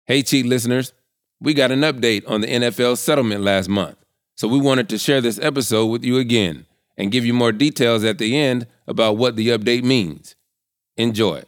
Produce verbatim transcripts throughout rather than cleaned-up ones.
Hey, Cheat listeners, we got an update on the N F L settlement last month, so we wanted to share this episode with you again and give you more details at the end about what the update means. Enjoy.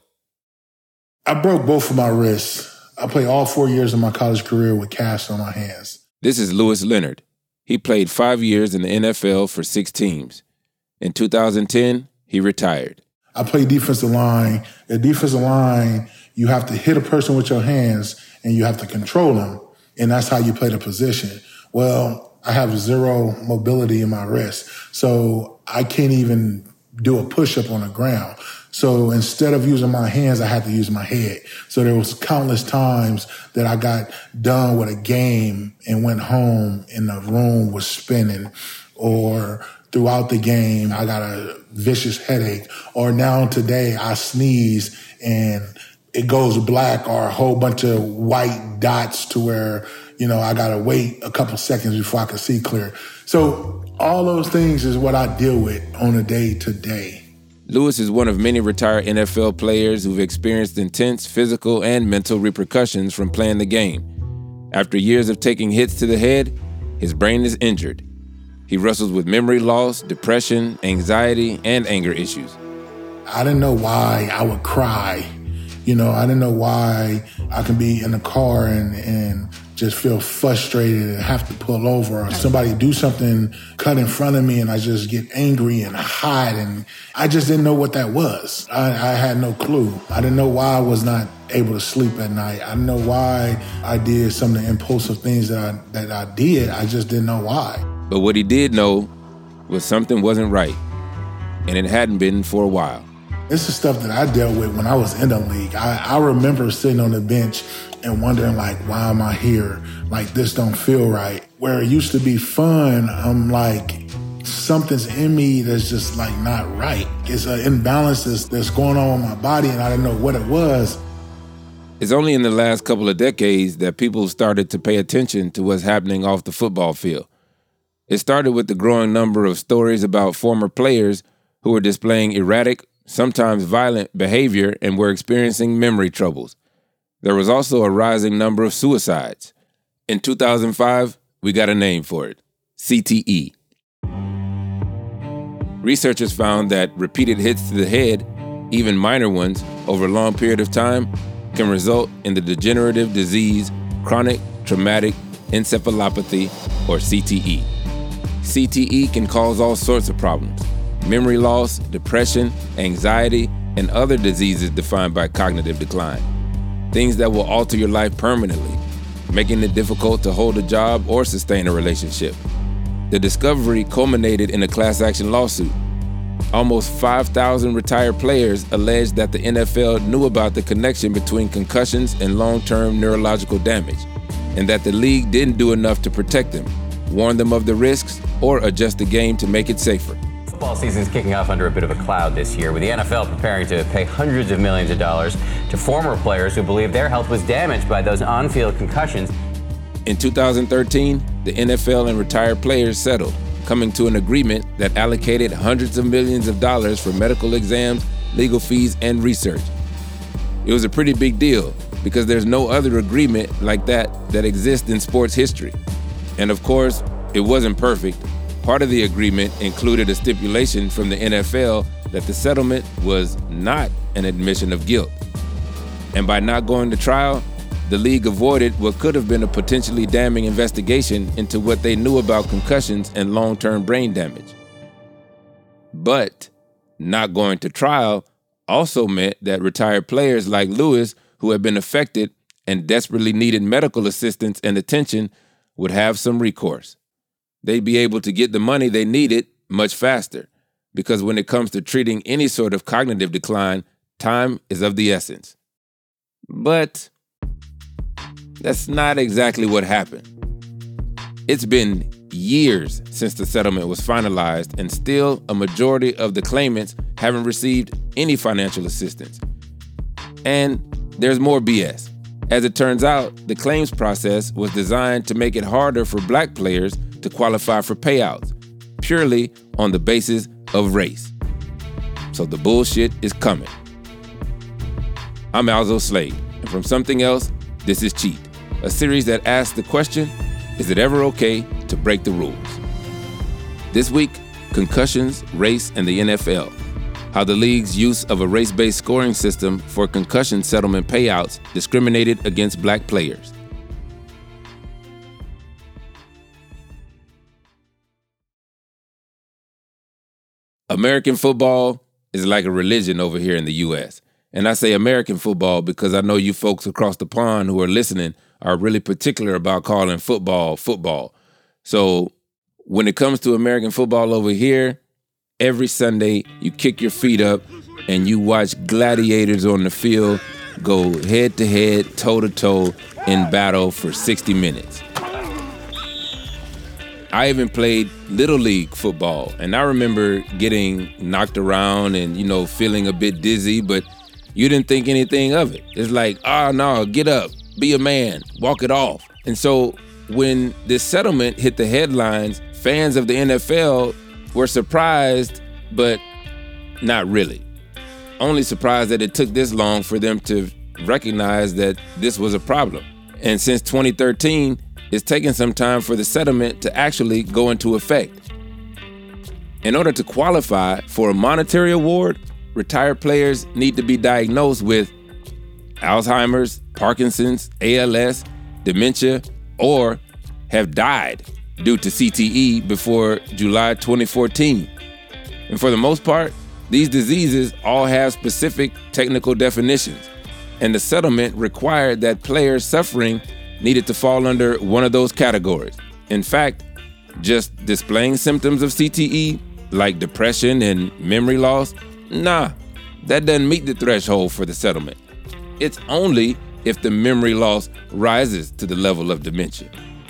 I broke both of my wrists. I played all four years of my college career with casts on my hands. This is Lewis Leonard. He played five years in the N F L for six teams. In two thousand ten, he retired. I played defensive line. The defensive line, you have to hit a person with your hands and you have to control them, and that's how you play the position. Well, I have zero mobility in my wrist, so I can't even do a push-up on the ground. So instead of using my hands, I had to use my head. So there was countless times that I got done with a game and went home and the room was spinning, or throughout the game, I got a vicious headache, or now today I sneeze and it goes black, or a whole bunch of white dots to where, you know, I got to wait a couple seconds before I can see clear. So all those things is what I deal with on a day to day. Lewis is one of many retired N F L players who've experienced intense physical and mental repercussions from playing the game. After years of taking hits to the head, his brain is injured. He wrestles with memory loss, depression, anxiety, and anger issues. I didn't know why I would cry. You know, I didn't know why I can be in a car and, and just feel frustrated and have to pull over, or somebody do something, cut in front of me, and I just get angry and hide. And I just didn't know what that was. I, I had no clue. I didn't know why I was not able to sleep at night. I didn't know why I did some of the impulsive things that I, that I did. I just didn't know why. But what he did know was something wasn't right, and it hadn't been for a while. This is stuff that I dealt with when I was in the league. I, I remember sitting on the bench and wondering, like, why am I here? Like, this don't feel right. Where it used to be fun, I'm like, something's in me that's just, like, not right. It's an imbalance that's, that's going on with my body, and I didn't know what it was. It's only in the last couple of decades that people started to pay attention to what's happening off the football field. It started with the growing number of stories about former players who were displaying erratic, sometimes violent behavior and were experiencing memory troubles. There was also a rising number of suicides. In two thousand five, we got a name for it: C T E. Researchers found that repeated hits to the head, even minor ones, over a long period of time, can result in the degenerative disease chronic traumatic encephalopathy, or C T E. C T E can cause all sorts of problems: memory loss, depression, anxiety, and other diseases defined by cognitive decline. Things that will alter your life permanently, making it difficult to hold a job or sustain a relationship. The discovery culminated in a class action lawsuit. Almost five thousand retired players alleged that the N F L knew about the connection between concussions and long-term neurological damage, and that the league didn't do enough to protect them, warn them of the risks, or adjust the game to make it safer. Football season is kicking off under a bit of a cloud this year, with the N F L preparing to pay hundreds of millions of dollars to former players who believe their health was damaged by those on-field concussions. In two thousand thirteen, the N F L and retired players settled, coming to an agreement that allocated hundreds of millions of dollars for medical exams, legal fees, and research. It was a pretty big deal because there's no other agreement like that that exists in sports history. And of course, it wasn't perfect. Part of the agreement included a stipulation from the N F L that the settlement was not an admission of guilt. And by not going to trial, the league avoided what could have been a potentially damning investigation into what they knew about concussions and long-term brain damage. But not going to trial also meant that retired players like Lewis, who had been affected and desperately needed medical assistance and attention, would have some recourse. They'd be able to get the money they needed much faster, because when it comes to treating any sort of cognitive decline, time is of the essence. But that's not exactly what happened. It's been years since the settlement was finalized, and still a majority of the claimants haven't received any financial assistance. And there's more B S. As it turns out, the claims process was designed to make it harder for black players to qualify for payouts, purely on the basis of race. So the bullshit is coming. I'm Alzo Slade, and from Something Else, this is Cheat. a series that asks the question, is it ever okay to break the rules? This week, concussions, race, and the N F L. How the league's use of a race-based scoring system for concussion settlement payouts discriminated against black players. American football is like a religion over here in the U S. And I say American football because I know you folks across the pond who are listening are really particular about calling football football. So when it comes to American football over here, every Sunday you kick your feet up and you watch gladiators on the field go head to head, toe to toe in battle for sixty minutes. I even played Little League football, and I remember getting knocked around and, you know, feeling a bit dizzy, but you didn't think anything of it. It's like, oh, no, get up, be a man, walk it off. And so when this settlement hit the headlines, fans of the N F L were surprised, but not really. Only surprised that it took this long for them to recognize that this was a problem. And since twenty thirteen, it's taken some time for the settlement to actually go into effect. In order to qualify for a monetary award, retired players need to be diagnosed with Alzheimer's, Parkinson's, A L S, dementia, or have died due to C T E before July twenty fourteen. And for the most part, these diseases all have specific technical definitions, and the settlement required that players suffering needed to fall under one of those categories. In fact, just displaying symptoms of C T E, like depression and memory loss, nah, that doesn't meet the threshold for the settlement. It's only if the memory loss rises to the level of dementia.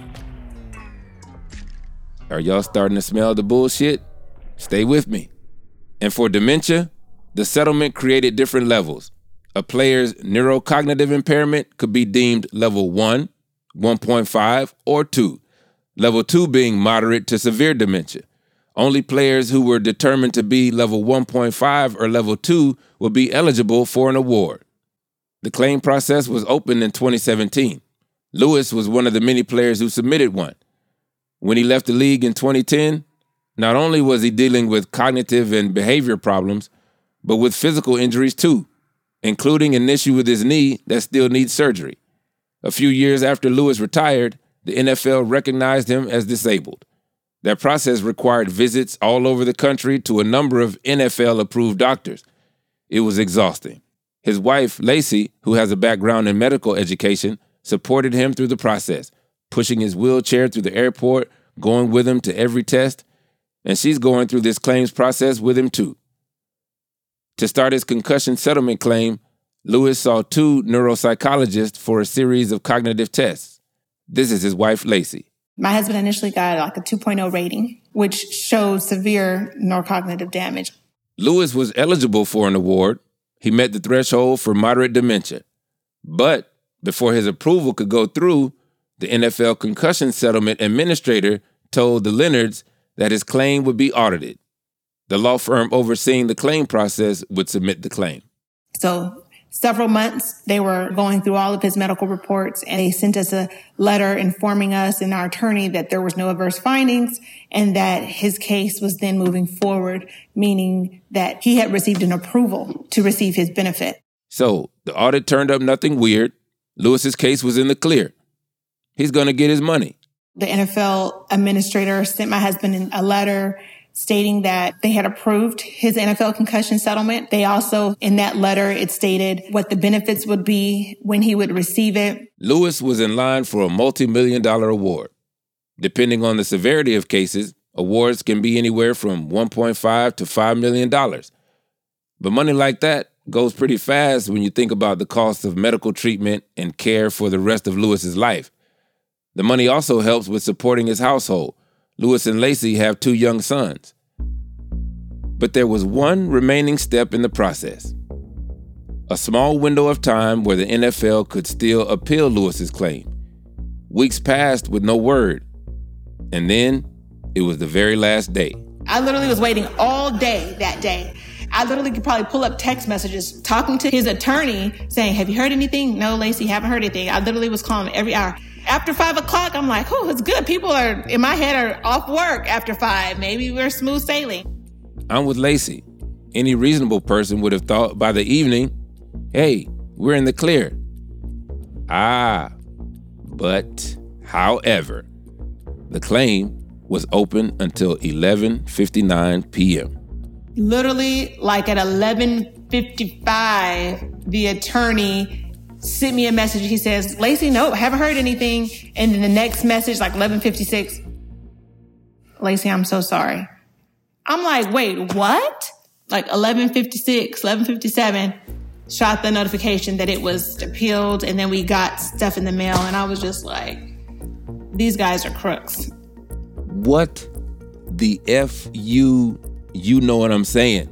Are y'all starting to smell the bullshit? Stay with me. And for dementia, the settlement created different levels. A player's neurocognitive impairment could be deemed level one, one point five, or two. Level two being moderate to severe dementia. Only players who were determined to be level one point five or level two will be eligible for an award. The claim process was opened in twenty seventeen. Lewis was one of the many players who submitted one. When he left the league in twenty ten, not only was he dealing with cognitive and behavior problems, but with physical injuries too, including an issue with his knee that still needs surgery. A few years after Lewis retired, the N F L recognized him as disabled. That process required visits all over the country to a number of N F L-approved doctors. It was exhausting. His wife, Lacey, who has a background in medical education, supported him through the process, pushing his wheelchair through the airport, going with him to every test, and she's going through this claims process with him too. To start his concussion settlement claim, Lewis saw two neuropsychologists for a series of cognitive tests. This is his wife, Lacey. My husband initially got like a two point oh rating, which showed severe neurocognitive damage. Lewis was eligible for an award. He met the threshold for moderate dementia. But before his approval could go through, the N F L concussion settlement administrator told the Leonards that his claim would be audited. The law firm overseeing the claim process would submit the claim. So several months, they were going through all of his medical reports, and they sent us a letter informing us and our attorney that there was no adverse findings and that his case was then moving forward, meaning that he had received an approval to receive his benefit. So the audit turned up nothing weird. Lewis's case was in the clear. He's going to get his money. The N F L administrator sent my husband a letter stating that they had approved his N F L concussion settlement. They also, in that letter, it stated what the benefits would be when he would receive it. Lewis was in line for a multi-million dollar award. Depending on the severity of cases, awards can be anywhere from one point five to five million dollars. But money like that goes pretty fast when you think about the cost of medical treatment and care for the rest of Lewis's life. The money also helps with supporting his household. Lewis and Lacey have two young sons. But there was one remaining step in the process. A small window of time where the N F L could still appeal Lewis's claim. Weeks passed with no word. And then it was the very last day. I literally was waiting all day that day. I literally could probably pull up text messages talking to his attorney saying, have you heard anything? No, Lacey, haven't heard anything. I literally was calling him every hour. After five o'clock, I'm like, oh, it's good. People are, in my head, are off work after five. Maybe we're smooth sailing. I'm with Lacey. Any reasonable person would have thought by the evening, hey, we're in the clear. Ah, but however, the claim was open until eleven fifty-nine p.m. Literally, like at eleven fifty-five, the attorney sent me a message. He says, Lacey, nope, haven't heard anything. And then the next message, like eleven fifty-six, Lacey, I'm so sorry. I'm like, wait, what? Like eleven fifty-six, eleven fifty-seven, shot the notification that it was appealed, and then we got stuff in the mail, and I was just like, these guys are crooks. What the F you, you know what I'm saying?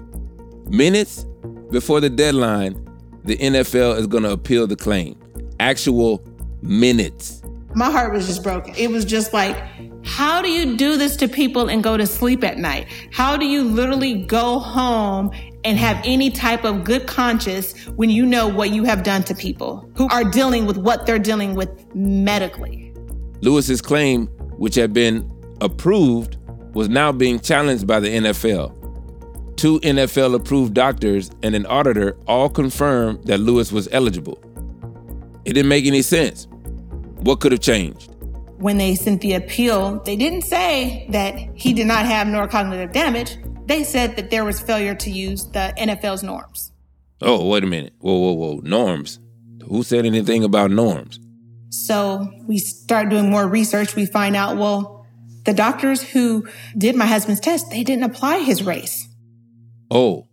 Minutes before the deadline, the N F L is going to appeal the claim. Actual minutes. My heart was just broken. It was just like, how do you do this to people and go to sleep at night? How do you literally go home and have any type of good conscience when you know what you have done to people who are dealing with what they're dealing with medically? Lewis's claim, which had been approved, was now being challenged by the N F L. Two N F L-approved doctors and an auditor all confirmed that Lewis was eligible. It didn't make any sense. What could have changed? When they sent the appeal, they didn't say that he did not have neurocognitive damage. They said that there was failure to use the N F L's norms. Oh, wait a minute. Whoa, whoa, whoa. Norms? Who said anything about norms? So we start doing more research. We find out, well, the doctors who did my husband's test, they didn't apply his race. Oh.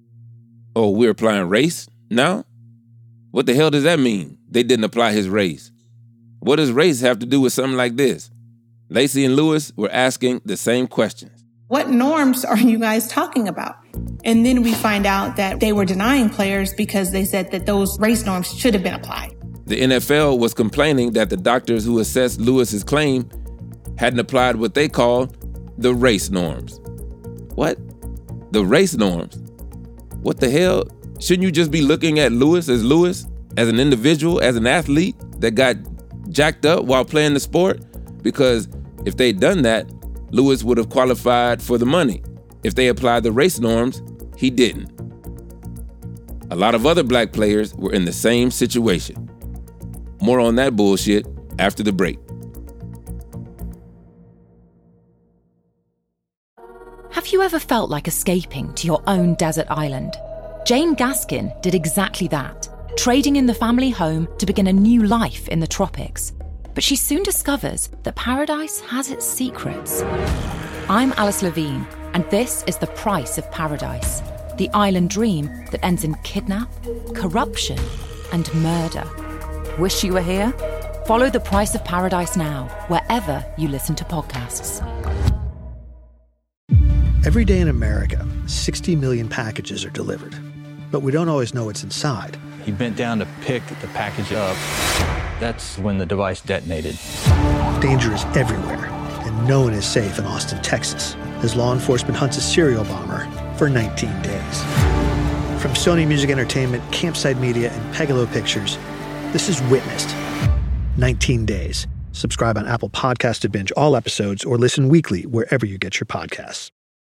Oh, we're applying race now? What the hell does that mean? They didn't apply his race. What does race have to do with something like this? Lacey and Lewis were asking the same questions. What norms are you guys talking about? And then we find out that they were denying players because they said that those race norms should have been applied. The N F L was complaining that the doctors who assessed Lewis's claim hadn't applied what they called the race norms. What? The race norms? What the hell? Shouldn't you just be looking at Lewis as Lewis, as an individual, as an athlete that got jacked up while playing the sport? Because if they'd done that, Lewis would have qualified for the money. If they applied the race norms, he didn't. A lot of other black players were in the same situation. More on that bullshit after the break. Have you ever felt like escaping to your own desert island? Jane Gaskin did exactly that, trading in the family home to begin a new life in the tropics. But she soon discovers that paradise has its secrets. I'm Alice Levine, and this is The Price of Paradise, the island dream that ends in kidnap, corruption, and murder. Wish you were here? Follow The Price of Paradise now, wherever you listen to podcasts. Every day in America, sixty million packages are delivered, but we don't always know what's inside. He bent down to pick the package up. That's when the device detonated. Danger is everywhere, and no one is safe in Austin, Texas, as law enforcement hunts a serial bomber for nineteen days. From Sony Music Entertainment, Campside Media, and Pegalo Pictures, this is Witnessed. nineteen days. Subscribe on Apple Podcasts to binge all episodes or listen weekly wherever you get your podcasts.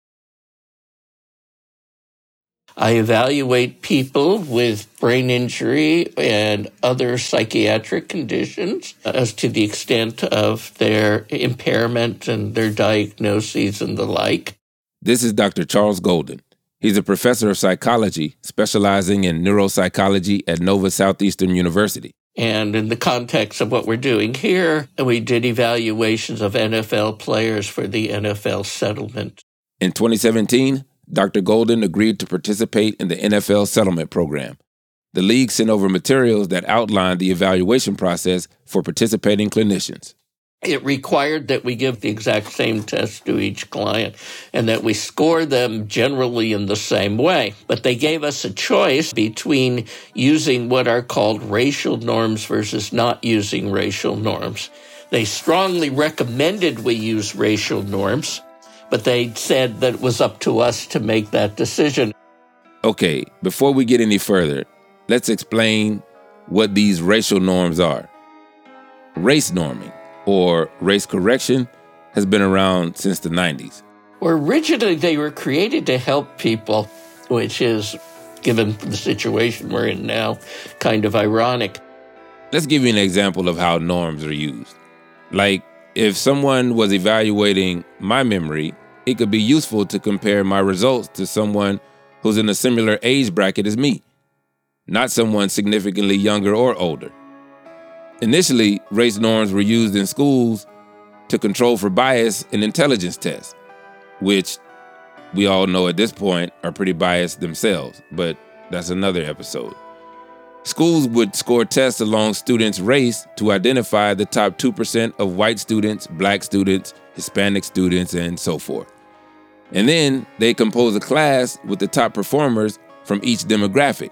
I evaluate people with brain injury and other psychiatric conditions as to the extent of their impairment and their diagnoses and the like. This is Doctor Charles Golden. He's a professor of psychology specializing in neuropsychology at Nova Southeastern University. And in the context of what we're doing here, we did evaluations of N F L players for the N F L settlement. In twenty seventeen, Doctor Golden agreed to participate in the N F L settlement program. The league sent over materials that outlined the evaluation process for participating clinicians. It required that we give the exact same test to each client and that we score them generally in the same way. But they gave us a choice between using what are called racial norms versus not using racial norms. They strongly recommended we use racial norms, but they said that it was up to us to make that decision. Okay, before we get any further, let's explain what these racial norms are. Race norming, or race correction, has been around since the nineties. Well, originally they were created to help people, which is, given the situation we're in now, kind of ironic. Let's give you an example of how norms are used. Like, if someone was evaluating my memory, it could be useful to compare my results to someone who's in a similar age bracket as me, not someone significantly younger or older. Initially, race norms were used in schools to control for bias in intelligence tests, which we all know at this point are pretty biased themselves, but that's another episode. Schools would score tests along students' race to identify the top two percent of white students, black students, Hispanic students, and so forth. And then they compose a class with the top performers from each demographic.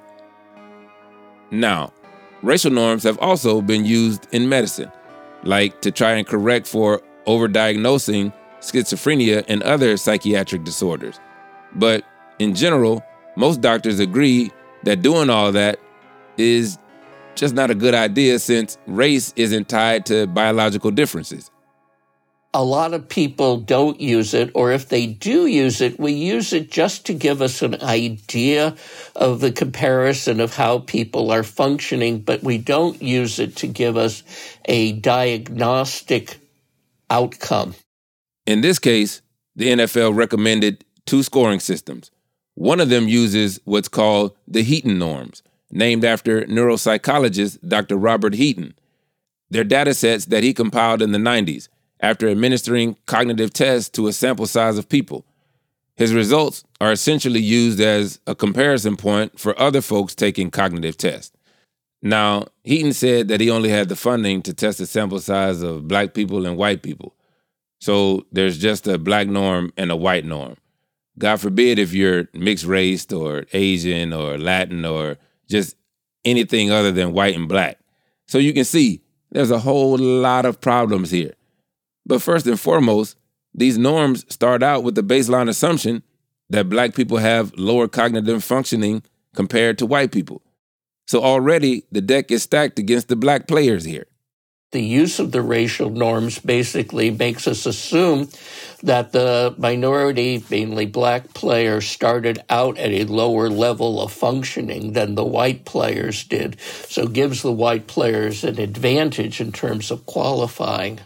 Now, racial norms have also been used in medicine, like to try and correct for overdiagnosing schizophrenia and other psychiatric disorders. But in general, most doctors agree that doing all that is just not a good idea since race isn't tied to biological differences. A lot of people don't use it, or if they do use it, we use it just to give us an idea of the comparison of how people are functioning, but we don't use it to give us a diagnostic outcome. In this case, the N F L recommended two scoring systems. One of them uses what's called the Heaton norms, named after neuropsychologist Doctor Robert Heaton. They're data sets that he compiled in the nineties after administering cognitive tests to a sample size of people. His results are essentially used as a comparison point for other folks taking cognitive tests. Now, Heaton said that he only had the funding to test a sample size of black people and white people. So there's just a black norm and a white norm. God forbid if you're mixed race or Asian or Latin or just anything other than white and black. So you can see there's a whole lot of problems here. But first and foremost, these norms start out with the baseline assumption that black people have lower cognitive functioning compared to white people. So already the deck is stacked against the black players here. The use of the racial norms basically makes us assume that the minority, mainly black players, started out at a lower level of functioning than the white players did, so gives the white players an advantage in terms of qualifying.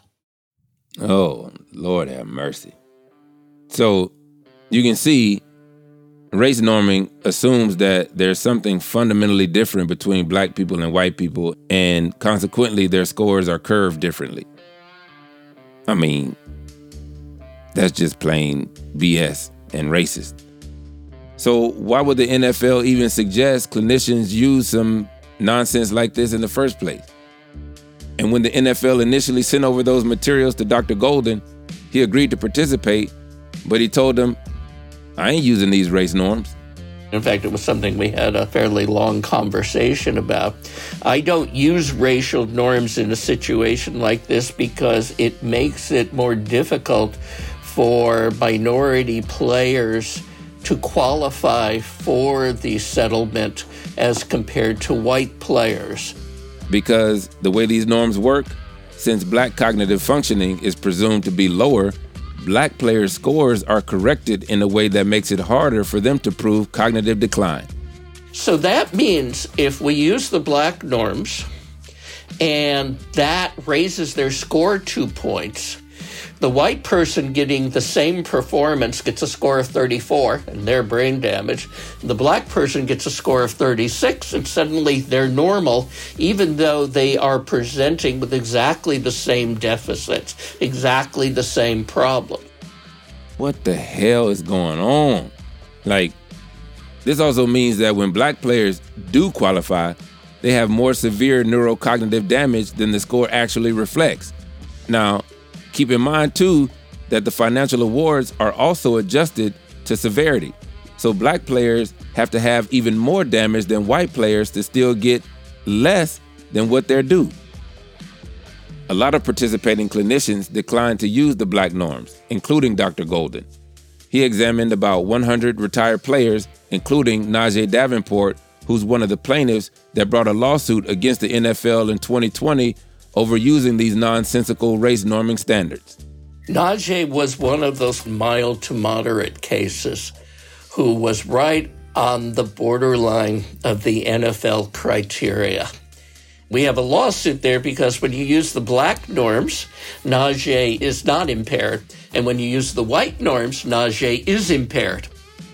Oh, Lord have mercy. So you can see race norming assumes that there's something fundamentally different between black people and white people, and consequently their scores are curved differently. I mean, that's just plain B S and racist. So why would the N F L even suggest clinicians use some nonsense like this in the first place? And when the N F L initially sent over those materials to Doctor Golden, he agreed to participate, but he told them, I ain't using these race norms. In fact, it was something we had a fairly long conversation about. I don't use racial norms in a situation like this because it makes it more difficult for minority players to qualify for the settlement as compared to white players. Because the way these norms work, since black cognitive functioning is presumed to be lower, black players' scores are corrected in a way that makes it harder for them to prove cognitive decline. So that means if we use the black norms and that raises their score two points, the white person getting the same performance gets a score of thirty-four and they're brain damaged. The black person gets a score of thirty-six and suddenly they're normal, even though they are presenting with exactly the same deficits, exactly the same problem. What the hell is going on? Like, this also means that when black players do qualify, they have more severe neurocognitive damage than the score actually reflects. Now, keep in mind, too, that the financial awards are also adjusted to severity. So black players have to have even more damage than white players to still get less than what they're due. A lot of participating clinicians declined to use the black norms, including Doctor Golden. He examined about one hundred retired players, including Najee Davenport, who's one of the plaintiffs that brought a lawsuit against the N F L in twenty twenty over using these nonsensical race norming standards. Najee was one of those mild to moderate cases who was right on the borderline of the N F L criteria. We have a lawsuit there because when you use the black norms, Najee is not impaired. And when you use the white norms, Najee is impaired.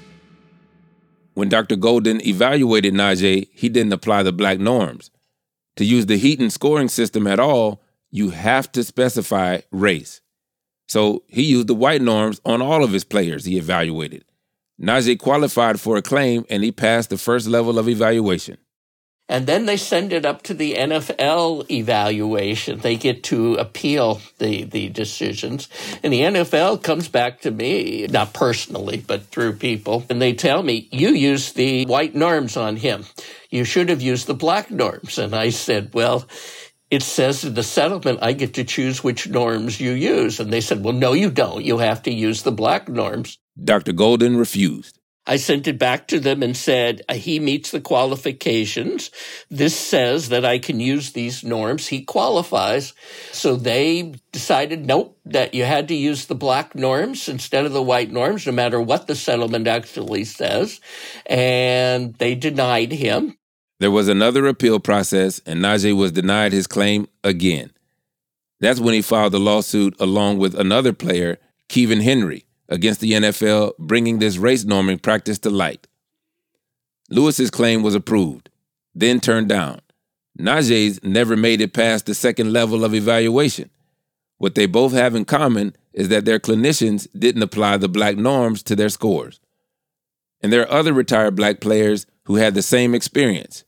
When Doctor Golden evaluated Najee, he didn't apply the black norms. To use the Heaton scoring system at all, you have to specify race. So he used the white norms on all of his players he evaluated. Najee qualified for a claim, and he passed the first level of evaluation. And then they send it up to the N F L evaluation. They get to appeal the, the decisions. And the N F L comes back to me, not personally, but through people, and they tell me, you used the white norms on him. You should have used the black norms. And I said, well, it says in the settlement, I get to choose which norms you use. And they said, well, no, you don't. You have to use the black norms. Doctor Golden refused. I sent it back to them and said, he meets the qualifications. This says that I can use these norms. He qualifies. So they decided, nope, that you had to use the black norms instead of the white norms, no matter what the settlement actually says. And they denied him. There was another appeal process, and Najee was denied his claim again. That's when he filed the lawsuit along with another player, Kevin Henry, against the N F L, bringing this race norming practice to light. Lewis's claim was approved, then turned down. Najee's never made it past the second level of evaluation. What they both have in common is that their clinicians didn't apply the black norms to their scores. And there are other retired black players who had the same experience.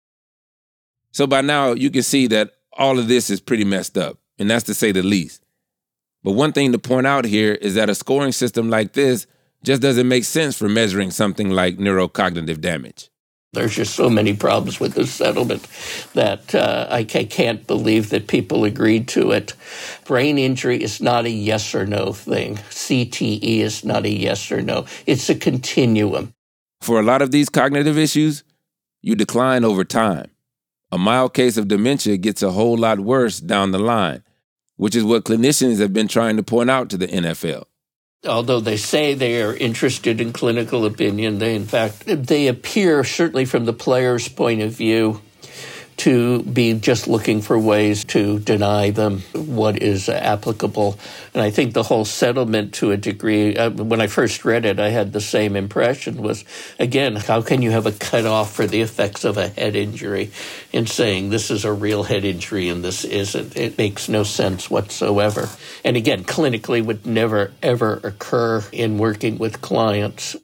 So by now, you can see that all of this is pretty messed up, and that's to say the least. But one thing to point out here is that a scoring system like this just doesn't make sense for measuring something like neurocognitive damage. There's just so many problems with this settlement that uh, I can't believe that people agreed to it. Brain injury is not a yes or no thing. C T E is not a yes or no. It's a continuum. For a lot of these cognitive issues, you decline over time. A mild case of dementia gets a whole lot worse down the line, which is what clinicians have been trying to point out to the N F L. Although they say they are interested in clinical opinion, they, in fact, they appear, certainly from the player's point of view, to be just looking for ways to deny them what is applicable. And I think the whole settlement, to a degree, uh, when I first read it, I had the same impression was, again, how can you have a cutoff for the effects of a head injury in saying this is a real head injury and this isn't? It makes no sense whatsoever. And again, clinically would never, ever occur in working with clients.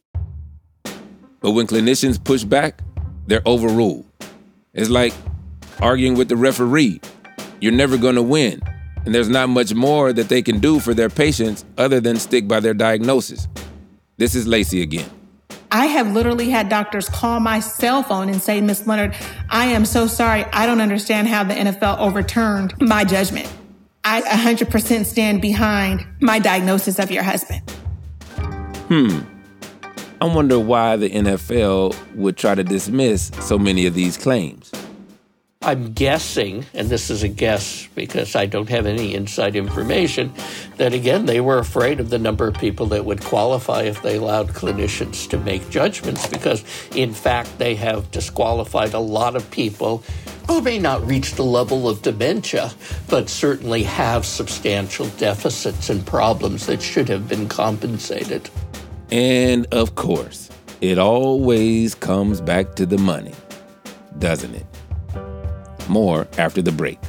But when clinicians push back, they're overruled. It's like arguing with the referee. You're never going to win, and there's not much more that they can do for their patients other than stick by their diagnosis. This is Lacey again. I have literally had doctors call my cell phone and say, Miz Leonard, I am so sorry. I don't understand how the N F L overturned my judgment. I one hundred percent stand behind my diagnosis of your husband. Hmm. I wonder why the N F L would try to dismiss so many of these claims. I'm guessing, and this is a guess because I don't have any inside information, that again, they were afraid of the number of people that would qualify if they allowed clinicians to make judgments, because in fact, they have disqualified a lot of people who may not reach the level of dementia, but certainly have substantial deficits and problems that should have been compensated. And of course, it always comes back to the money, doesn't it? More after the break.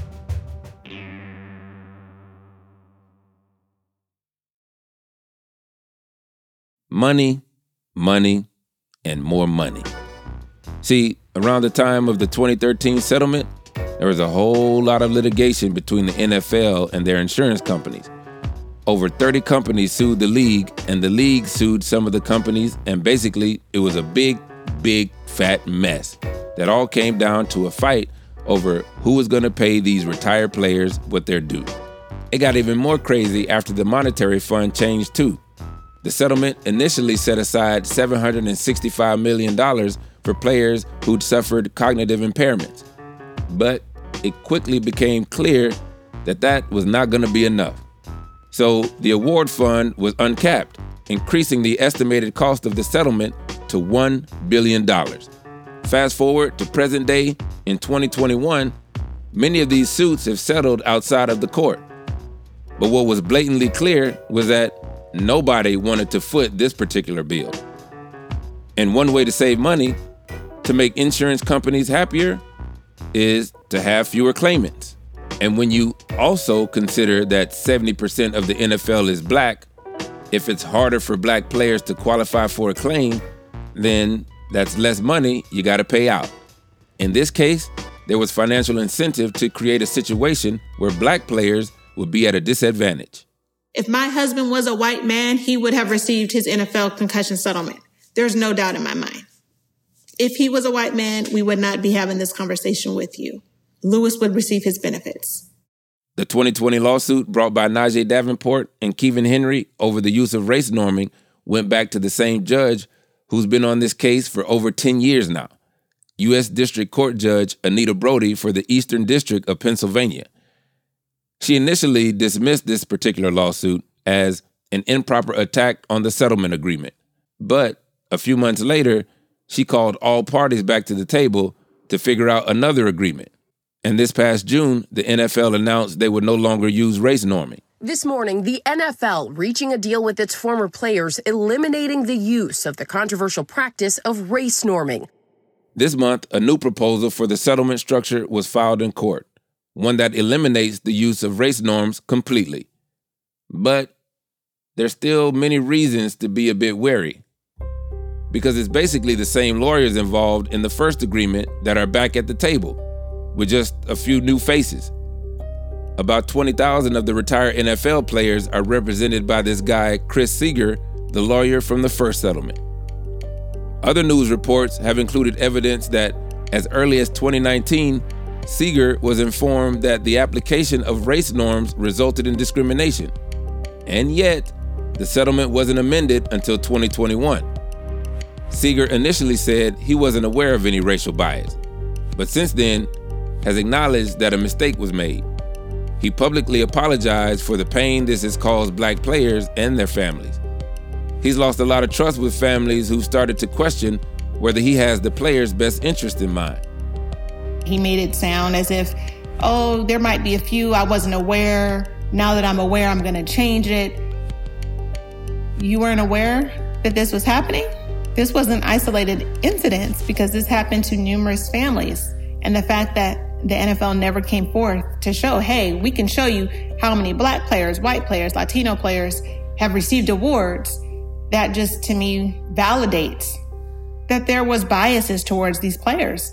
Money, money, and more money. See, around the time of the twenty thirteen settlement, there was a whole lot of litigation between the N F L and their insurance companies. Over thirty companies sued the league, and the league sued some of the companies, and basically it was a big, big, fat mess that all came down to a fight over who was going to pay these retired players what they're due. It got even more crazy after the monetary fund changed too. The settlement initially set aside seven hundred sixty-five million dollars for players who'd suffered cognitive impairments. But it quickly became clear that that was not going to be enough. So the award fund was uncapped, increasing the estimated cost of the settlement to one billion dollars. Fast forward to present day in twenty twenty-one, many of these suits have settled outside of the court. But what was blatantly clear was that nobody wanted to foot this particular bill. And one way to save money, to make insurance companies happier, is to have fewer claimants. And when you also consider that seventy percent of the N F L is black, if it's harder for black players to qualify for a claim, then that's less money you got to pay out. In this case, there was financial incentive to create a situation where black players would be at a disadvantage. If my husband was a white man, he would have received his N F L concussion settlement. There's no doubt in my mind. If he was a white man, we would not be having this conversation with you. Lewis would receive his benefits. The twenty twenty lawsuit brought by Najee Davenport and Kevin Henry over the use of race norming went back to the same judge who's been on this case for over ten years now, U S District Court Judge Anita Brody for the Eastern District of Pennsylvania. She initially dismissed this particular lawsuit as an improper attack on the settlement agreement. But a few months later, she called all parties back to the table to figure out another agreement. And this past June, the N F L announced they would no longer use race norming. This morning, the N F L reaching a deal with its former players, eliminating the use of the controversial practice of race norming. This month, a new proposal for the settlement structure was filed in court, one that eliminates the use of race norms completely. But there's still many reasons to be a bit wary, because it's basically the same lawyers involved in the first agreement that are back at the table, with just a few new faces. About twenty thousand of the retired N F L players are represented by this guy, Chris Seeger, the lawyer from the first settlement. Other news reports have included evidence that as early as twenty nineteen, Seeger was informed that the application of race norms resulted in discrimination. And yet, the settlement wasn't amended until twenty twenty-one. Seeger initially said he wasn't aware of any racial bias, but since then has acknowledged that a mistake was made. He publicly apologized for the pain this has caused black players and their families. He's lost a lot of trust with families who started to question whether he has the players' best interest in mind. He made it sound as if, oh, there might be a few I wasn't aware. Now that I'm aware, I'm going to change it. You weren't aware that this was happening? This wasn't isolated incidents because this happened to numerous families. And the fact that the N F L never came forth to show, hey, we can show you how many black players, white players, Latino players have received awards, that just to me validates that there was biases towards these players.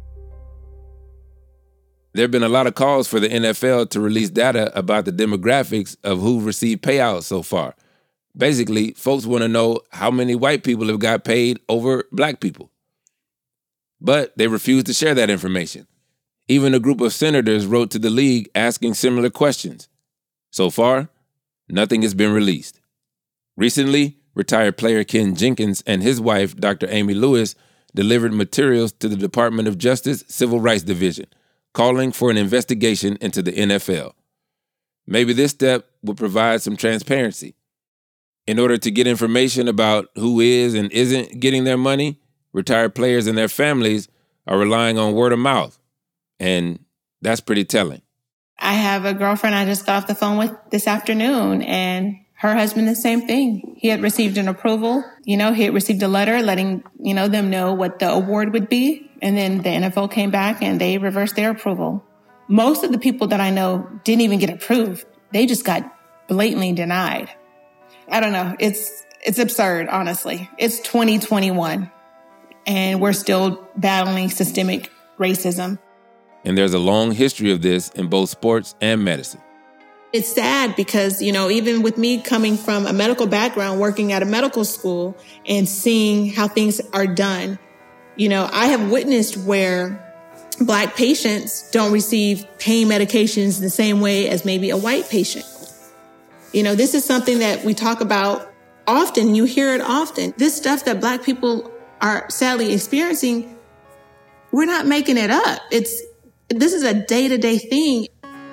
There have been a lot of calls for the N F L to release data about the demographics of who received payouts so far. Basically, folks want to know how many white people have got paid over black people. But they refuse to share that information. Even a group of senators wrote to the league asking similar questions. So far, nothing has been released. Recently, retired player Ken Jenkins and his wife, Doctor Amy Lewis, delivered materials to the Department of Justice Civil Rights Division, calling for an investigation into the N F L. Maybe this step would provide some transparency. In order to get information about who is and isn't getting their money, retired players and their families are relying on word of mouth. And that's pretty telling. I have a girlfriend I just got off the phone with this afternoon, and her husband, the same thing. He had received an approval. You know, he had received a letter letting, you know, them know what the award would be. And then the N F L came back and they reversed their approval. Most of the people that I know didn't even get approved. They just got blatantly denied. I don't know. It's, it's absurd, honestly. It's twenty twenty-one and we're still battling systemic racism. And there's a long history of this in both sports and medicine. It's sad because, you know, even with me coming from a medical background, working at a medical school and seeing how things are done, you know, I have witnessed where Black patients don't receive pain medications the same way as maybe a white patient. You know, this is something that we talk about often, you hear it often. This stuff that Black people are sadly experiencing, we're not making it up. It's this is a day-to-day thing.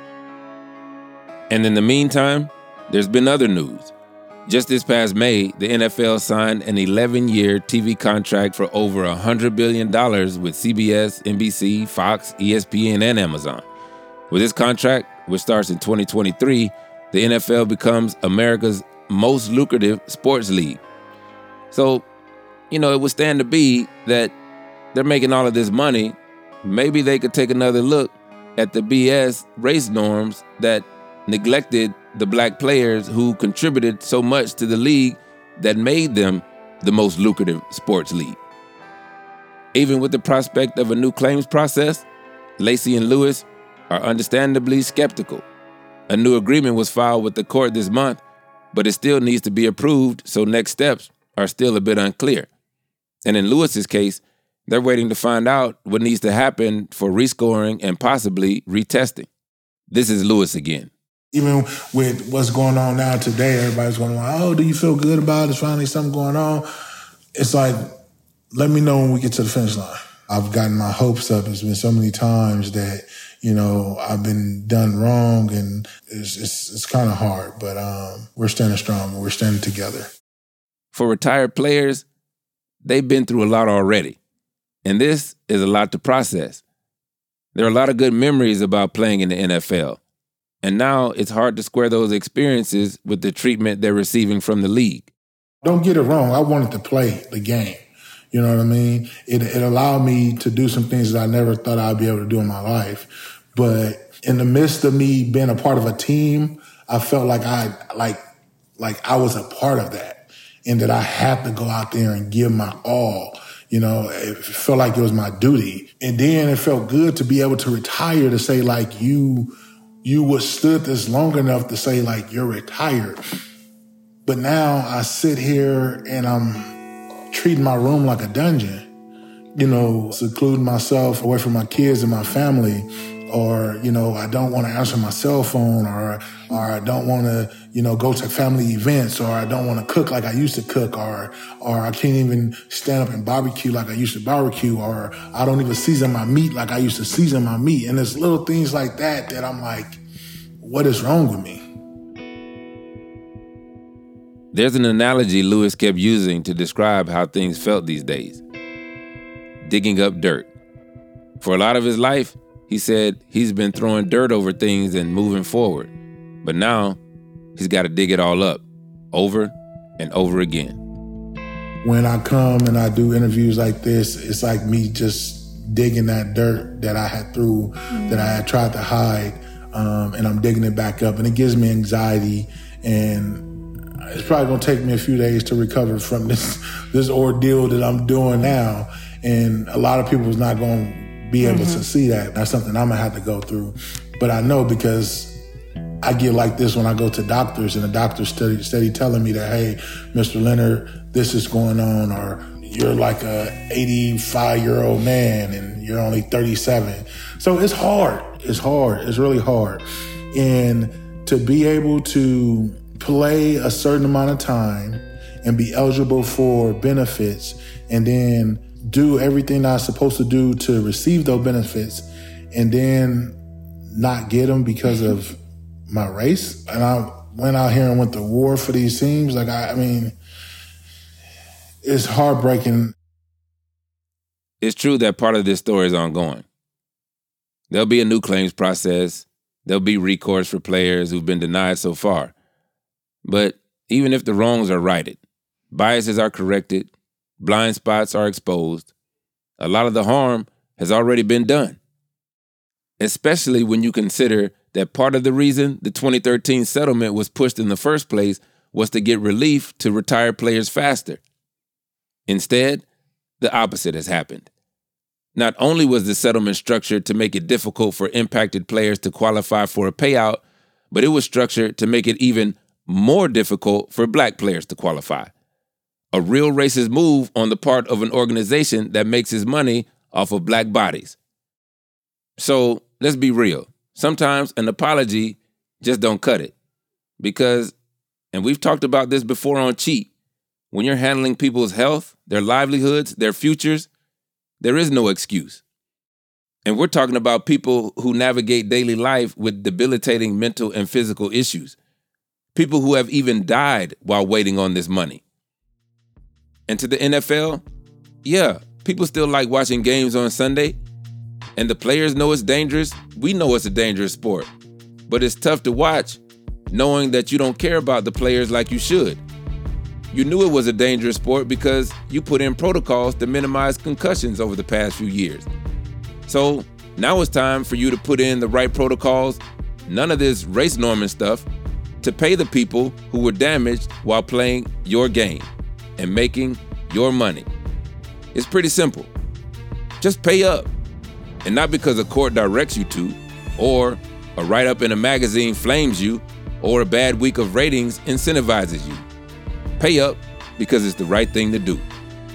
And in the meantime, there's been other news. Just this past May, the N F L signed an eleven-year T V contract for over one hundred billion dollars with C B S, N B C, Fox, E S P N, and Amazon. With this contract, which starts in twenty twenty-three, the N F L becomes America's most lucrative sports league. So, you know, it would stand to be that they're making all of this money. Maybe they could take another look at the B S race norms that neglected the Black players who contributed so much to the league that made them the most lucrative sports league. Even with the prospect of a new claims process, Laci and Lewis are understandably skeptical. A new agreement was filed with the court this month, but it still needs to be approved, so next steps are still a bit unclear. And in Lewis's case, they're waiting to find out what needs to happen for rescoring and possibly retesting. This is Lewis again. Even with what's going on now today, everybody's going, oh, do you feel good about it? There's finally something going on. It's like, let me know when we get to the finish line. I've gotten my hopes up. It's been so many times that, you know, I've been done wrong, and it's it's, it's kind of hard, but um, we're standing strong and we're standing together. For retired players, they've been through a lot already, and this is a lot to process. There are a lot of good memories about playing in the N F L. And now it's hard to square those experiences with the treatment they're receiving from the league. Don't get it wrong. I wanted to play the game. You know what I mean? It, it allowed me to do some things that I never thought I'd be able to do in my life. But in the midst of me being a part of a team, I felt like I like like I was a part of that, and that I had to go out there and give my all. You know, it felt like it was my duty. And then it felt good to be able to retire, to say like you. You withstood this long enough to say, like, you're retired. But now I sit here and I'm treating my room like a dungeon, you know, secluding myself away from my kids and my family. Or, you know, I don't want to answer my cell phone, or or I don't want to, you know, go to family events, or I don't want to cook like I used to cook, or or I can't even stand up and barbecue like I used to barbecue, or I don't even season my meat like I used to season my meat. And there's little things like that that I'm like, what is wrong with me? There's an analogy Lewis kept using to describe how things felt these days. Digging up dirt. For a lot of his life, he said he's been throwing dirt over things and moving forward. But now, he's got to dig it all up, over and over again. When I come and I do interviews like this, it's like me just digging that dirt that I had threw, mm-hmm. that I had tried to hide, um, and I'm digging it back up. And it gives me anxiety, and it's probably going to take me a few days to recover from this, this ordeal that I'm doing now. And a lot of people is not going to be able mm-hmm. to see that. That's something I'm gonna have to go through. But I know, because I get like this when I go to doctors, and the doctors steady, steady telling me that, hey, Mister Leonard, this is going on, or you're like a eighty-five-year-old man and you're only thirty-seven. So it's hard. It's hard. It's really hard. And to be able to play a certain amount of time and be eligible for benefits, and then do everything I was supposed to do to receive those benefits, and then not get them because of my race. And I went out here and went to war for these teams. Like, I, I mean, it's heartbreaking. It's true that part of this story is ongoing. There'll be a new claims process. There'll be recourse for players who've been denied so far. But even if the wrongs are righted, biases are corrected, blind spots are exposed, a lot of the harm has already been done. Especially when you consider that part of the reason the twenty thirteen settlement was pushed in the first place was to get relief to retired players faster. Instead, the opposite has happened. Not only was the settlement structured to make it difficult for impacted players to qualify for a payout, but it was structured to make it even more difficult for Black players to qualify. A real racist move on the part of an organization that makes its money off of Black bodies. So let's be real. Sometimes an apology just don't cut it. Because, and we've talked about this before on Cheat, when you're handling people's health, their livelihoods, their futures, there is no excuse. And we're talking about people who navigate daily life with debilitating mental and physical issues. People who have even died while waiting on this money. And to the N F L, yeah, people still like watching games on Sunday. And the players know it's dangerous. We know it's a dangerous sport. But it's tough to watch knowing that you don't care about the players like you should. You knew it was a dangerous sport because you put in protocols to minimize concussions over the past few years. So now it's time for you to put in the right protocols, none of this race norming stuff, to pay the people who were damaged while playing your game and making your money. It's pretty simple. Just pay up. And not because a court directs you to, or a write-up in a magazine flames you, or a bad week of ratings incentivizes you. Pay up because it's the right thing to do.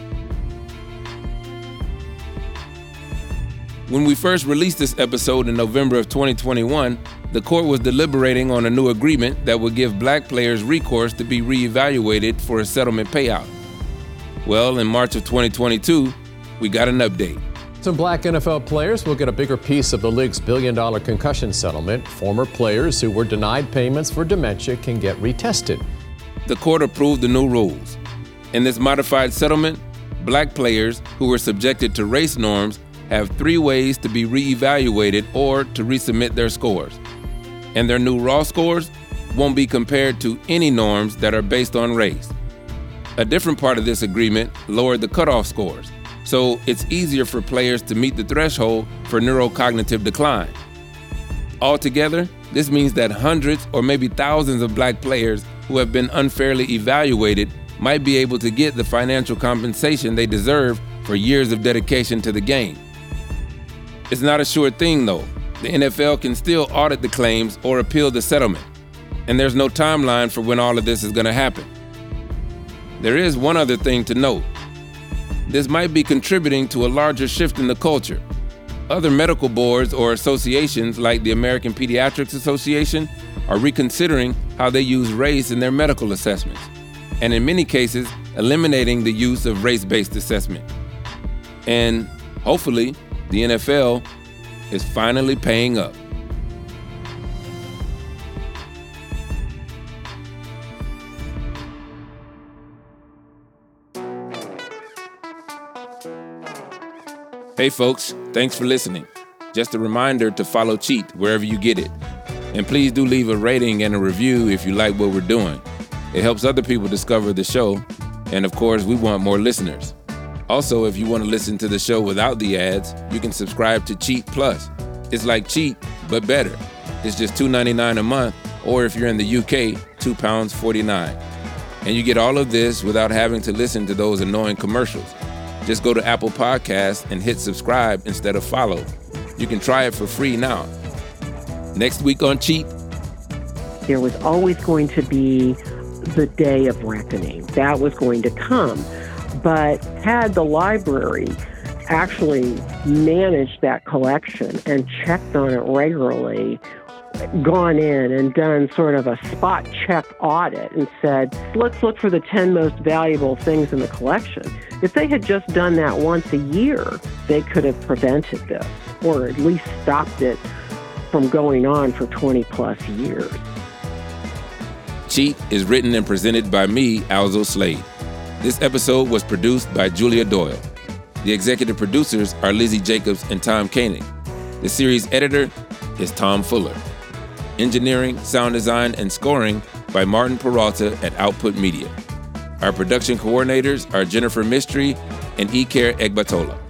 When we first released this episode in November of twenty twenty-one, the court was deliberating on a new agreement that would give black players recourse to be reevaluated for a settlement payout. Well, in March of twenty twenty-two, we got an update. Some black N F L players will get a bigger piece of the league's billion-dollar concussion settlement. Former players who were denied payments for dementia can get retested. The court approved the new rules. In this modified settlement, black players who were subjected to race norms have three ways to be reevaluated or to resubmit their scores. And their new raw scores won't be compared to any norms that are based on race. A different part of this agreement lowered the cutoff scores, so it's easier for players to meet the threshold for neurocognitive decline. Altogether, this means that hundreds or maybe thousands of black players who have been unfairly evaluated might be able to get the financial compensation they deserve for years of dedication to the game. It's not a sure thing, though. The N F L can still audit the claims or appeal the settlement, and there's no timeline for when all of this is going to happen. There is one other thing to note. This might be contributing to a larger shift in the culture. Other medical boards or associations like the American Pediatrics Association are reconsidering how they use race in their medical assessments, and in many cases, eliminating the use of race-based assessment. And hopefully, the N F L is finally paying up. Hey folks, thanks for listening. Just a reminder to follow Cheat wherever you get it. And please do leave a rating and a review if you like what we're doing. It helps other people discover the show. And of course, we want more listeners. Also, if you want to listen to the show without the ads, you can subscribe to Cheat Plus. It's like Cheat, but better. It's just two dollars and ninety-nine cents a month, or if you're in the U K, two pounds forty-nine. And you get all of this without having to listen to those annoying commercials. Just go to Apple Podcasts and hit subscribe instead of follow. You can try it for free now. Next week on Cheat. There was always going to be the day of reckoning. That was going to come. But had the library actually managed that collection and checked on it regularly, gone in and done sort of a spot check audit and said, let's look for the ten most valuable things in the collection. If they had just done that once a year, they could have prevented this, or at least stopped it from going on for twenty plus years. Cheat is written and presented by me, Alzo Slade. This episode was produced by Julia Doyle. The executive producers are Lizzie Jacobs and Tom Koenig. The series editor is Tom Fuller. Engineering, sound design, and scoring by Martin Peralta at Output Media. Our production coordinators are Jennifer Mistry and Iker Egbatola.